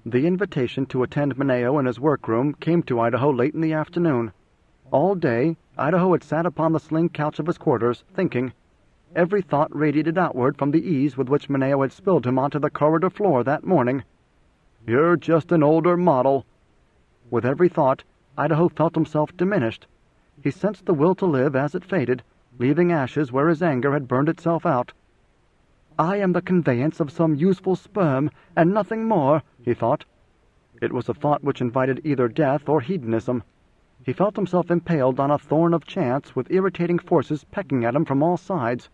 The invitation to attend Mineo in his workroom came to Idaho late in the afternoon. All day, Idaho had sat upon the sling couch of his quarters, thinking. Every thought radiated outward from the ease with which Mineo had spilled him onto the corridor floor that morning. "You're just an older model." With every thought, Idaho felt himself diminished. He sensed the will to live as it faded, leaving ashes where his anger had burned itself out. "I am the conveyance of some useful sperm, and nothing more," he thought. It was a thought which invited either death or hedonism. He felt himself impaled on a thorn of chance, with irritating forces pecking at him from all sides.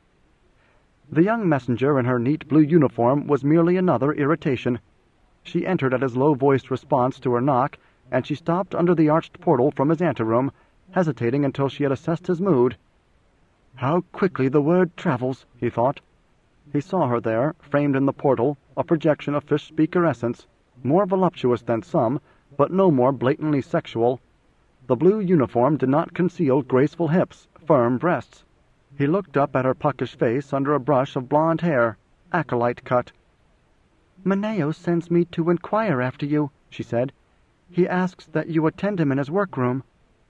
The young messenger in her neat blue uniform was merely another irritation. She entered at his low-voiced response to her knock, and she stopped under the arched portal from his anteroom, hesitating until she had assessed his mood. "How quickly the word travels," he thought. He saw her there, framed in the portal, a projection of fish-speaker essence, more voluptuous than some, but no more blatantly sexual. The blue uniform did not conceal graceful hips, firm breasts. He looked up at her puckish face under a brush of blonde hair, acolyte cut. "Mineo sends me to inquire after you," she said. "He asks that you attend him in his workroom."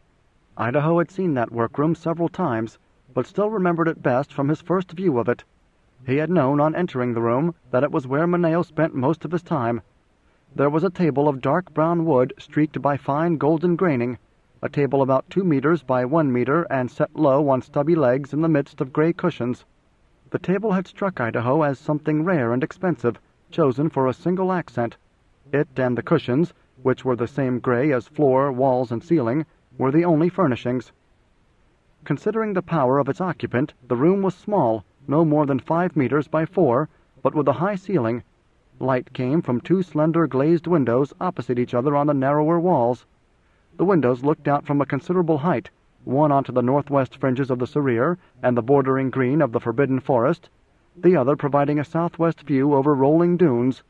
Idaho had seen that workroom several times, but still remembered it best from his first view of it. He had known on entering the room that it was where Mineo spent most of his time. There was a table of dark brown wood streaked by fine golden graining, a table about 2 meters by 1 meter and set low on stubby legs in the midst of gray cushions. The table had struck Idaho as something rare and expensive, chosen for a single accent. It and the cushions, which were the same gray as floor, walls, and ceiling, were the only furnishings. Considering the power of its occupant, the room was small, no more than 5 meters by 4, but with a high ceiling. Light came from 2 slender glazed windows opposite each other on the narrower walls. The windows looked out from a considerable height, one onto the northwest fringes of the Serir and the bordering green of the Forbidden Forest, the other providing a southwest view over rolling dunes.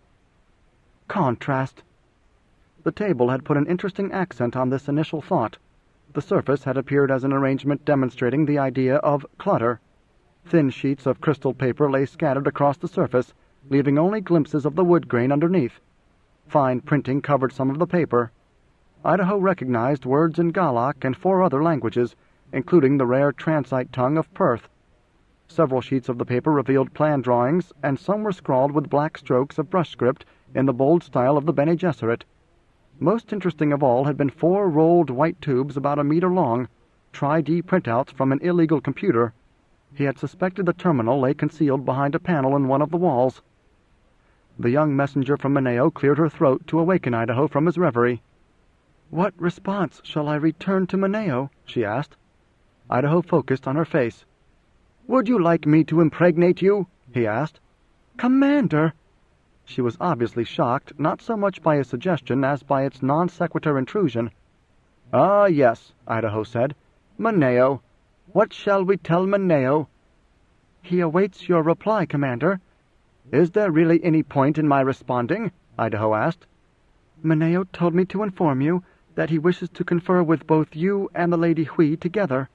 Contrast! The table had put an interesting accent on this initial thought. The surface had appeared as an arrangement demonstrating the idea of clutter. Thin sheets of crystal paper lay scattered across the surface, leaving only glimpses of the wood grain underneath. Fine printing covered some of the paper. Idaho recognized words in Galak and 4 other languages, including the rare transite tongue of Perth. Several sheets of the paper revealed plan drawings, and some were scrawled with black strokes of brush script in the bold style of the Bene Gesserit. Most interesting of all had been 4 rolled white tubes about 1 meter long, Tri-D printouts from an illegal computer. He had suspected the terminal lay concealed behind a panel in one of the walls. The young messenger from Mineo cleared her throat to awaken Idaho from his reverie. "What response shall I return to Mineo?" she asked. Idaho focused on her face. "Would you like me to impregnate you?" he asked. "Commander!" She was obviously shocked, not so much by his suggestion as by its non-sequitur intrusion. "Ah, yes," Idaho said. "Mineo. What shall we tell Mineo?" "He awaits your reply, Commander." "Is there really any point in my responding?" Idaho asked. "Mineo told me to inform you that he wishes to confer with both you and the Lady Hui together."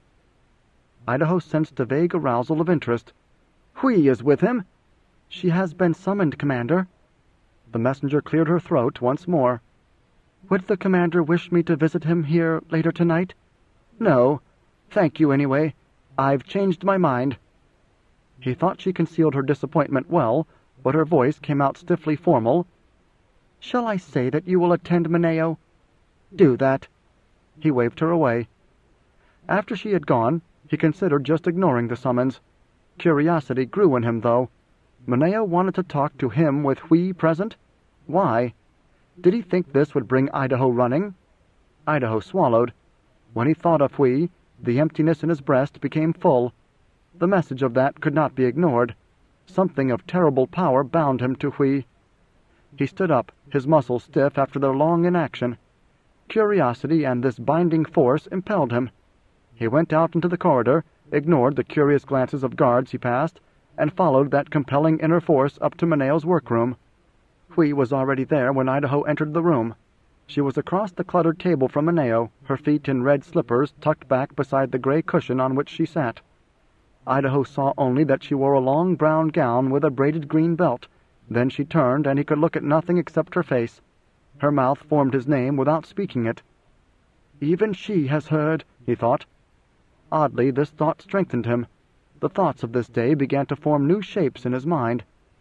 Idaho sensed a vague arousal of interest. "Hui is with him?" "She has been summoned, Commander." The messenger cleared her throat once more. "Would the Commander wish me to visit him here later tonight?" "No. Thank you, anyway. I've changed my mind." He thought she concealed her disappointment well, but her voice came out stiffly formal. "Shall I say that you will attend Mineo?" "Do that." He waved her away. After she had gone, he considered just ignoring the summons. Curiosity grew in him, though. Mineo wanted to talk to him with Hui present? Why? Did he think this would bring Idaho running? Idaho swallowed. When he thought of Hui, the emptiness in his breast became full. The message of that could not be ignored. Something of terrible power bound him to Hui. He stood up, his muscles stiff after their long inaction. Curiosity and this binding force impelled him. He went out into the corridor, ignored the curious glances of guards he passed, and followed that compelling inner force up to Mineo's workroom. Hui was already there when Idaho entered the room. She was across the cluttered table from Mineo, her feet in red slippers tucked back beside the gray cushion on which she sat. Idaho saw only that she wore a long brown gown with a braided green belt. Then she turned, and he could look at nothing except her face. Her mouth formed his name without speaking it. "Even she has heard," he thought. Oddly, this thought strengthened him. The thoughts of this day began to form new shapes in his mind.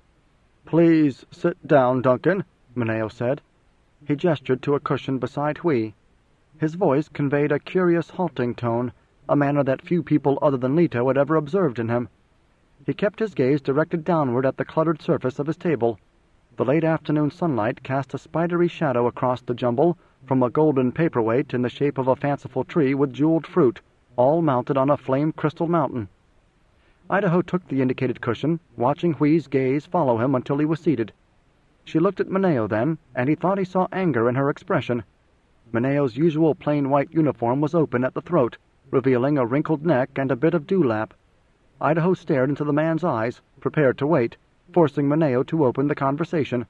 "Please sit down, Duncan," Mineo said. He gestured to a cushion beside Hui. His voice conveyed a curious halting tone, a manner that few people other than Leto had ever observed in him. He kept his gaze directed downward at the cluttered surface of his table. The late afternoon sunlight cast a spidery shadow across the jumble from a golden paperweight in the shape of a fanciful tree with jeweled fruit, all mounted on a flame-crystal mountain. Idaho took the indicated cushion, watching Hui's gaze follow him until he was seated. She looked at Mineo then, and he thought he saw anger in her expression. Mineo's usual plain white uniform was open at the throat, revealing a wrinkled neck and a bit of dewlap. Idaho stared into the man's eyes, prepared to wait, forcing Mineo to open the conversation.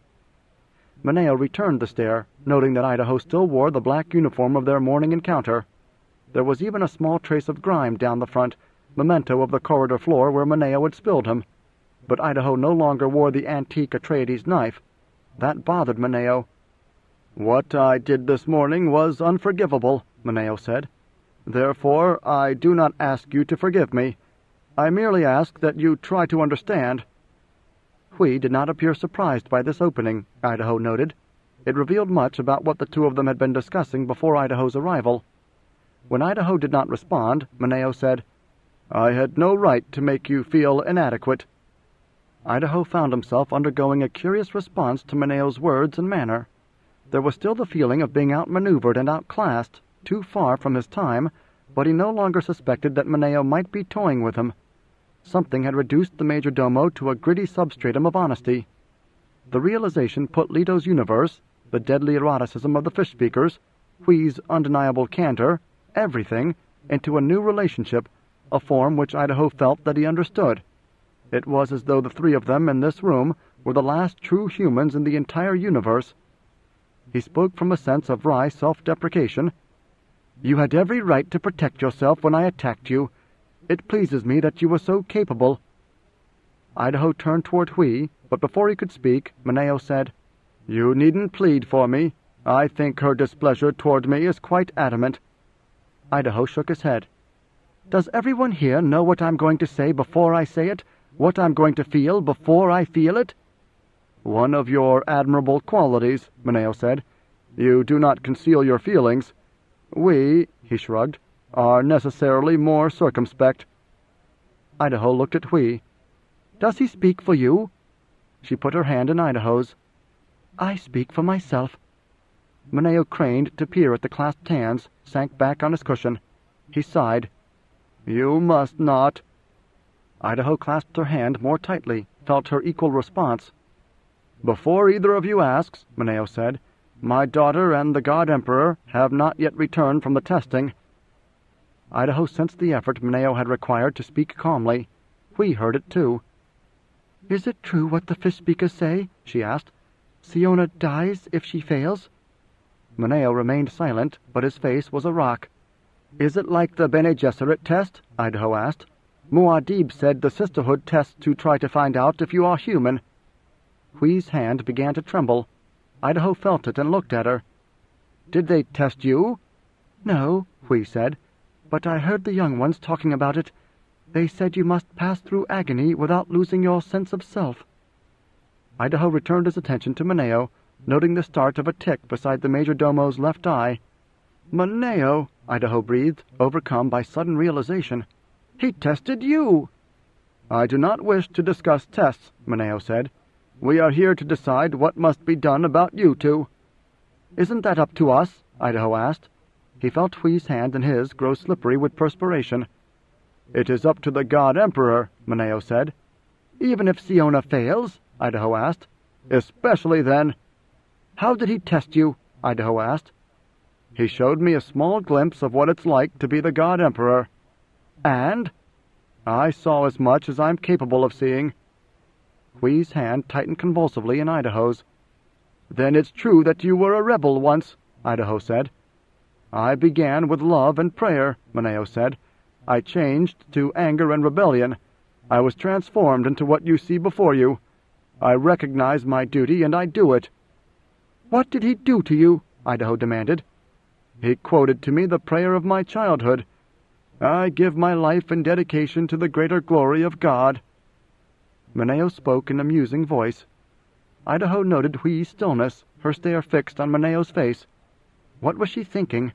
Mineo returned the stare, noting that Idaho still wore the black uniform of their morning encounter. There was even a small trace of grime down the front, memento of the corridor floor where Mineo had spilled him. But Idaho no longer wore the antique Atreides knife. That bothered Mineo. "What I did this morning was unforgivable," Mineo said. "Therefore, I do not ask you to forgive me. I merely ask that you try to understand." Hui did not appear surprised by this opening, Idaho noted. It revealed much about what the two of them had been discussing before Idaho's arrival. When Idaho did not respond, Mineo said, "I had no right to make you feel inadequate." Idaho found himself undergoing a curious response to Mineo's words and manner. There was still the feeling of being outmaneuvered and outclassed, too far from his time, but he no longer suspected that Mineo might be toying with him. Something had reduced the major domo to a gritty substratum of honesty. The realization put Leto's universe, the deadly eroticism of the fish speakers, Hui's undeniable candor, everything, into a new relationship, a form which Idaho felt that he understood. It was as though the three of them in this room were the last true humans in the entire universe. He spoke from a sense of wry self-deprecation. "You had every right to protect yourself when I attacked you. It pleases me that you were so capable." Idaho turned toward Hui, but before he could speak, Mineo said, "You needn't plead for me. I think her displeasure toward me is quite adamant." Idaho shook his head. "Does everyone here know what I'm going to say before I say it? What I'm going to feel before I feel it?" "One of your admirable qualities," Mineo said. "You do not conceal your feelings. We," he shrugged, "are necessarily more circumspect." Idaho looked at Hui. "Does he speak for you?" She put her hand in Idaho's. "I speak for myself." Mineo craned to peer at the clasped hands, sank back on his cushion. He sighed. "You must not." Idaho clasped her hand more tightly, felt her equal response. "Before either of you asks," Mineo said, "my daughter and the God Emperor have not yet returned from the testing." Idaho sensed the effort Mineo had required to speak calmly. Hui heard it too. "Is it true what the fish speakers say?" she asked. "Siona dies if she fails?" Mineo remained silent, but his face was a rock. "Is it like the Bene Gesserit test?" Idaho asked. "Muad'Dib said the Sisterhood tests to try to find out if you are human." Hui's hand began to tremble. Idaho felt it and looked at her. "Did they test you?" "No," Hui said, "but I heard the young ones talking about it. They said you must pass through agony without losing your sense of self." Idaho returned his attention to Mineo, noting the start of a tick beside the major domo's left eye. "Mineo," Idaho breathed, overcome by sudden realization. "He tested you!" "I do not wish to discuss tests," Mineo said. "We are here to decide what must be done about you two." "Isn't that up to us?" Idaho asked. He felt Hui's hand in his grow slippery with perspiration. "It is up to the God Emperor," Mineo said. "Even if Siona fails?" Idaho asked. "Especially then." "How did he test you?" Idaho asked. "He showed me a small glimpse of what it's like to be the God Emperor." "And?" "I saw as much as I'm capable of seeing." Hui's hand tightened convulsively in Idaho's. "Then it's true that you were a rebel once," Idaho said. "I began with love and prayer," Mineo said. "I changed to anger and rebellion. I was transformed into what you see before you. I recognize my duty, and I do it." "What did he do to you?" Idaho demanded. "He quoted to me the prayer of my childhood. I give my life in dedication to the greater glory of God." Mineo spoke in a musing voice. Idaho noted Hui's stillness, her stare fixed on Mineo's face. What was she thinking?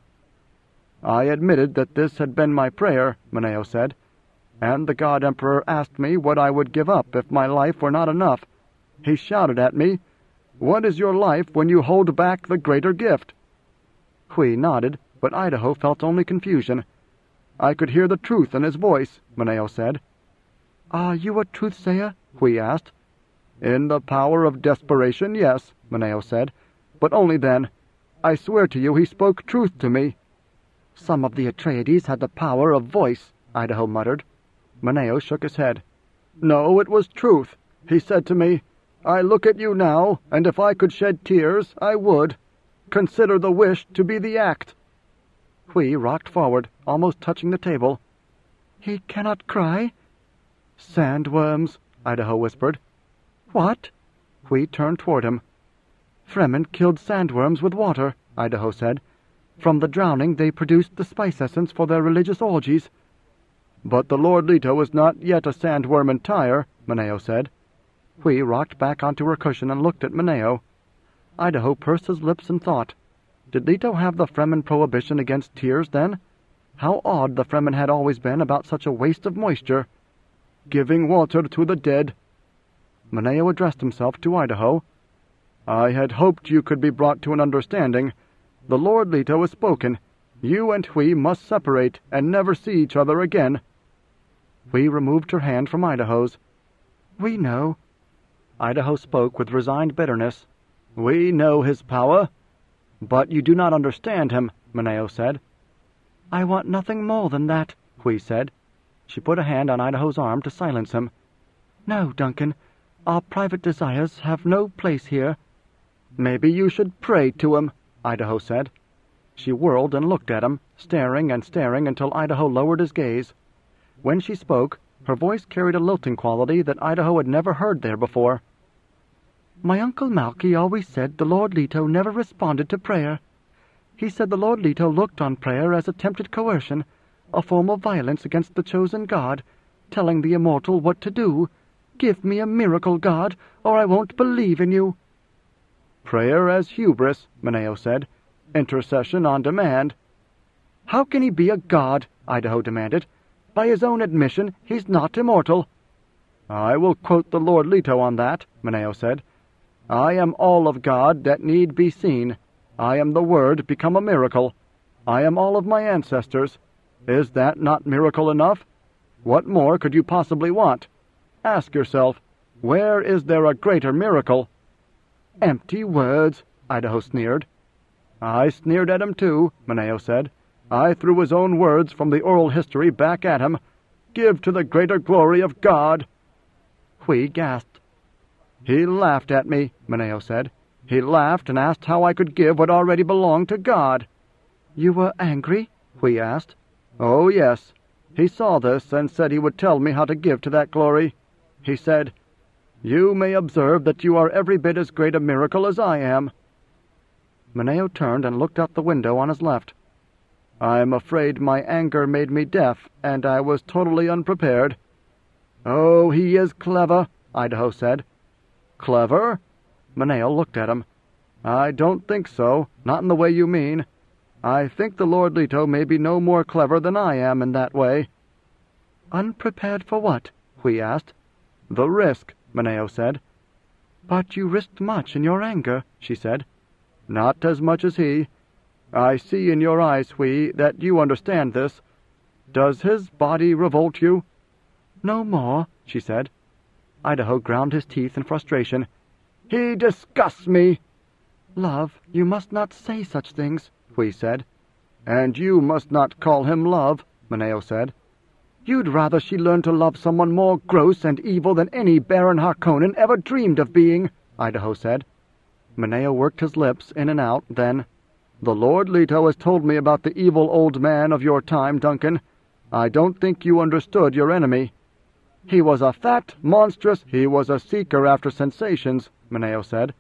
"I admitted that this had been my prayer," Mineo said, "and the God Emperor asked me what I would give up if my life were not enough. He shouted at me, 'What is your life when you hold back the greater gift?'" Hui nodded, but Idaho felt only confusion. "I could hear the truth in his voice," Mineo said. "Are you a truth-sayer?" Hui asked. "In the power of desperation, yes," Mineo said, "but only then. I swear to you he spoke truth to me." "Some of the Atreides had the power of voice," Idaho muttered. Mineo shook his head. "No, it was truth. He said to me, 'I look at you now, and if I could shed tears, I would. Consider the wish to be the act.'" Hui rocked forward, almost touching the table. "He cannot cry?" "Sandworms," Idaho whispered. "What?" Hui turned toward him. "Fremen killed sandworms with water," Idaho said. "From the drowning they produced the spice essence for their religious orgies." "But the Lord Leto is not yet a sandworm entire," Mineo said. Hui rocked back onto her cushion and looked at Mineo. Idaho pursed his lips in thought. Did Leto have the Fremen prohibition against tears, then? How odd the Fremen had always been about such a waste of moisture. "Giving water to the dead." Mineo addressed himself to Idaho. "I had hoped you could be brought to an understanding. The Lord Leto has spoken. You and Hui must separate and never see each other again." Hui removed her hand from Idaho's. "We know." Idaho spoke with resigned bitterness. "We know his power." "But you do not understand him," Mineo said. "I want nothing more than that," Hui said. She put a hand on Idaho's arm to silence him. "No, Duncan. Our private desires have no place here." "Maybe you should pray to him," Idaho said. She whirled and looked at him, staring and staring until Idaho lowered his gaze. When she spoke, her voice carried a lilting quality that Idaho had never heard there before. "My Uncle Malky always said the Lord Leto never responded to prayer. He said the Lord Leto looked on prayer as attempted coercion, a form of violence against the chosen God, telling the immortal what to do. 'Give me a miracle, God, or I won't believe in you.'" "Prayer as hubris," Mineo said. "Intercession on demand." "How can he be a god?" Idaho demanded. "By his own admission, he's not immortal." "I will quote the Lord Leto on that," Mineo said. "I am all of God that need be seen. I am the Word become a miracle. I am all of my ancestors. Is that not miracle enough? What more could you possibly want? Ask yourself, where is there a greater miracle?" "Empty words," Idaho sneered. "I sneered at him too," Mineo said. "I threw his own words from the oral history back at him. Give to the greater glory of God." Hui gasped. "He laughed at me," Mineo said. "He laughed and asked how I could give what already belonged to God." "You were angry?" Hui asked. "Oh, yes. He saw this and said he would tell me how to give to that glory. He said, 'You may observe that you are every bit as great a miracle as I am.'" Mineo turned and looked out the window on his left. "I'm afraid my anger made me deaf, and I was totally unprepared." "Oh, he is clever," Idaho said. "Clever?" Mineo looked at him. "I don't think so, not in the way you mean. I think the Lord Leto may be no more clever than I am in that way." "Unprepared for what?" Hui asked. "The risk," Mineo said. "But you risked much in your anger," she said. "Not as much as he. I see in your eyes, Hui, that you understand this. Does his body revolt you?" "No more," she said. Idaho ground his teeth in frustration. "He disgusts me." "Love, you must not say such things," Hui said. "And you must not call him love," Mineo said. "You'd rather she learn to love someone more gross and evil than any Baron Harkonnen ever dreamed of being," Idaho said. Mineo worked his lips in and out, then, "The Lord Leto has told me about the evil old man of your time, Duncan. I don't think you understood your enemy." "He was a fat, monstrous—" "He was a seeker after sensations," Mineo said.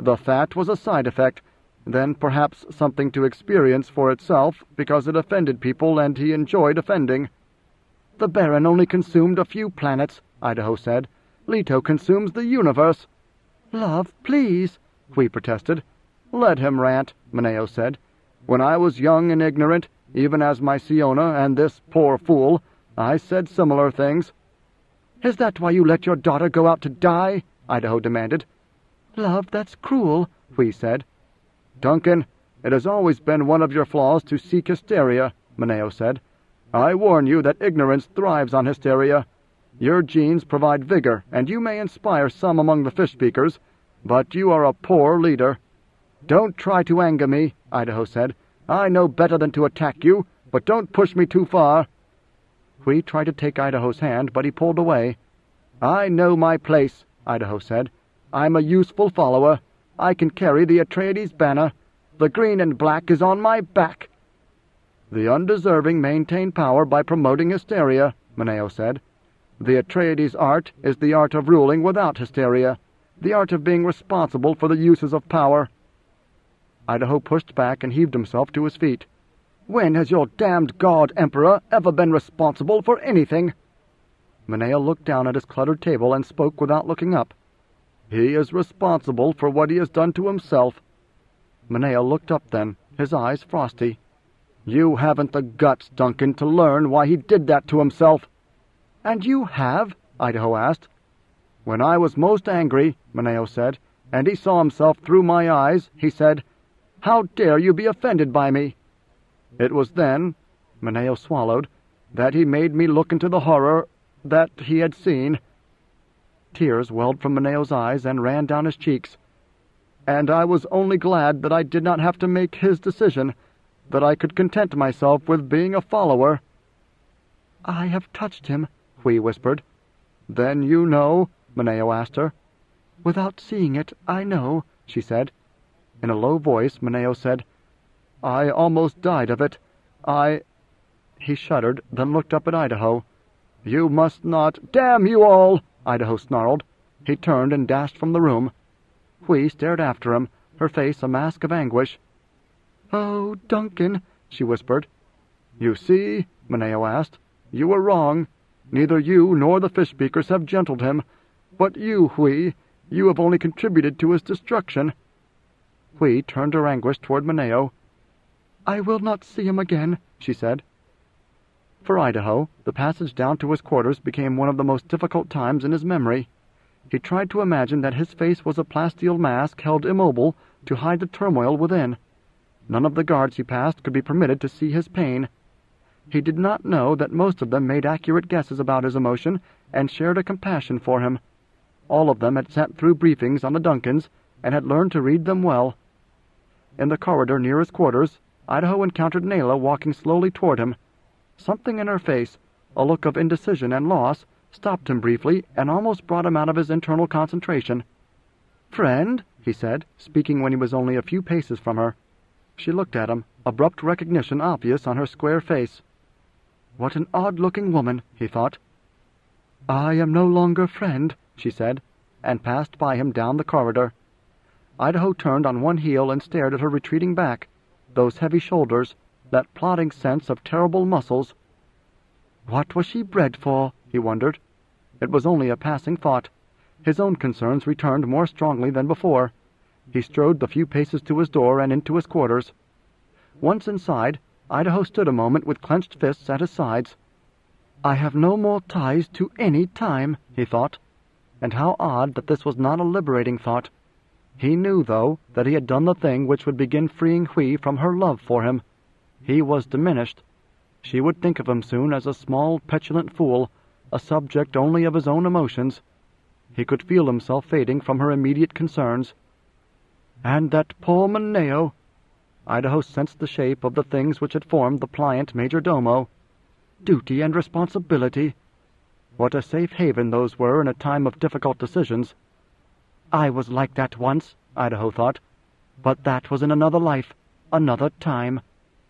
The fat was a side effect, then perhaps something to experience for itself because it offended people and he enjoyed offending. "The Baron only consumed a few planets," Idaho said. "Leto consumes the universe." "Love, please," Hui protested. "Let him rant," Mineo said. "When I was young and ignorant, even as my Siona and this poor fool, I said similar things." "Is that why you let your daughter go out to die?" Idaho demanded. "Love, that's cruel," Hui said. "Duncan, it has always been one of your flaws to seek hysteria," Mineo said. "I warn you that ignorance thrives on hysteria. Your genes provide vigor, and you may inspire some among the fish speakers, but you are a poor leader." "Don't try to anger me," Idaho said. "I know better than to attack you, but don't push me too far." Hui tried to take Idaho's hand, but he pulled away. "I know my place," Idaho said. "I'm a useful follower. I can carry the Atreides banner. The green and black is on my back." "The undeserving maintain power by promoting hysteria," Mineo said. "The Atreides art is the art of ruling without hysteria, the art of being responsible for the uses of power." Idaho pushed back and heaved himself to his feet. "When has your damned god Emperor ever been responsible for anything?" Mineo looked down at his cluttered table and spoke without looking up. "He is responsible for what he has done to himself." Mineo looked up then, his eyes frosty. "You haven't the guts, Duncan, to learn why he did that to himself." "And you have?" Idaho asked. "When I was most angry," Mineo said, "and he saw himself through my eyes, he said, 'How dare you be offended by me?' It was then," Mineo swallowed, "that he made me look into the horror that he had seen." Tears welled from Mineo's eyes and ran down his cheeks. "And I was only glad that I did not have to make his decision, that I could content myself with being a follower." "I have touched him," Hui whispered. "Then you know?" Mineo asked her. "Without seeing it, I know," she said. In a low voice, Mineo said, "I almost died of it. He shuddered, then looked up at Idaho. "You must not—" "Damn you all!" Idaho snarled. He turned and dashed from the room. Hui stared after him, her face a mask of anguish. "Oh, Duncan," she whispered. "You see?" Mineo asked. "You were wrong. Neither you nor the fish speakers have gentled him. But you, Hui, you have only contributed to his destruction." Hui turned her anguish toward Mineo. "I will not see him again," she said. For Idaho, the passage down to his quarters became one of the most difficult times in his memory. He tried to imagine that his face was a plasteel mask held immobile to hide the turmoil within. None of the guards he passed could be permitted to see his pain. He did not know that most of them made accurate guesses about his emotion and shared a compassion for him. All of them had sat through briefings on the Duncans and had learned to read them well. In the corridor near his quarters, Idaho encountered Nayla walking slowly toward him. Something in her face, a look of indecision and loss, stopped him briefly and almost brought him out of his internal concentration. "Friend," he said, speaking when he was only a few paces from her. She looked at him, abrupt recognition obvious on her square face. "What an odd-looking woman," he thought. "I am no longer friend," she said, and passed by him down the corridor. Idaho turned on one heel and stared at her retreating back, those heavy shoulders, that plodding sense of terrible muscles. What was she bred for? He wondered. It was only a passing thought. His own concerns returned more strongly than before. He strode the few paces to his door and into his quarters. Once inside, Idaho stood a moment with clenched fists at his sides. "I have no more ties to any time," he thought. And how odd that this was not a liberating thought. He knew, though, that he had done the thing which would begin freeing Hui from her love for him. He was diminished. She would think of him soon as a small, petulant fool, a subject only of his own emotions. He could feel himself fading from her immediate concerns. And that poor Mineo! Idaho sensed the shape of the things which had formed the pliant major domo. Duty and responsibility. What a safe haven those were in a time of difficult decisions. I was like that once, Idaho thought, but that was in another life, another time.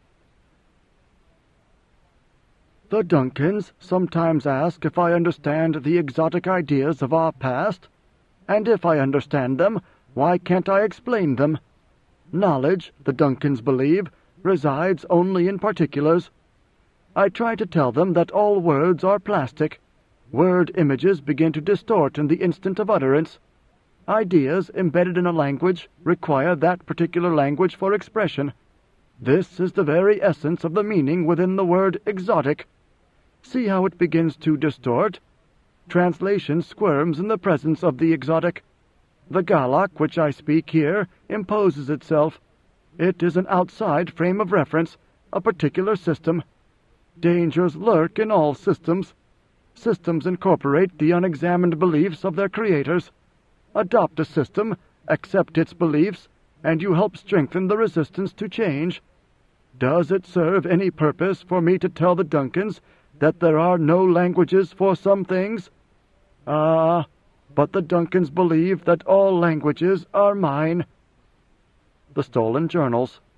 The Duncans sometimes ask if I understand the exotic ideas of our past, and if I understand them, Why can't I explain them? Knowledge, the Duncans believe, resides only in particulars. I try to tell them that all words are plastic. Word images begin to distort in the instant of utterance. Ideas embedded in a language require that particular language for expression. This is the very essence of the meaning within the word exotic. See how it begins to distort? Translation squirms in the presence of the exotic. The Galak which I speak here imposes itself. It is an outside frame of reference, a particular system. Dangers lurk in all systems. Systems incorporate the unexamined beliefs of their creators. Adopt a system, accept its beliefs, and you help strengthen the resistance to change. Does it serve any purpose for me to tell the Duncans that there are no languages for some things? Ah, but the Duncans believe that all languages are mine. The Stolen Journals.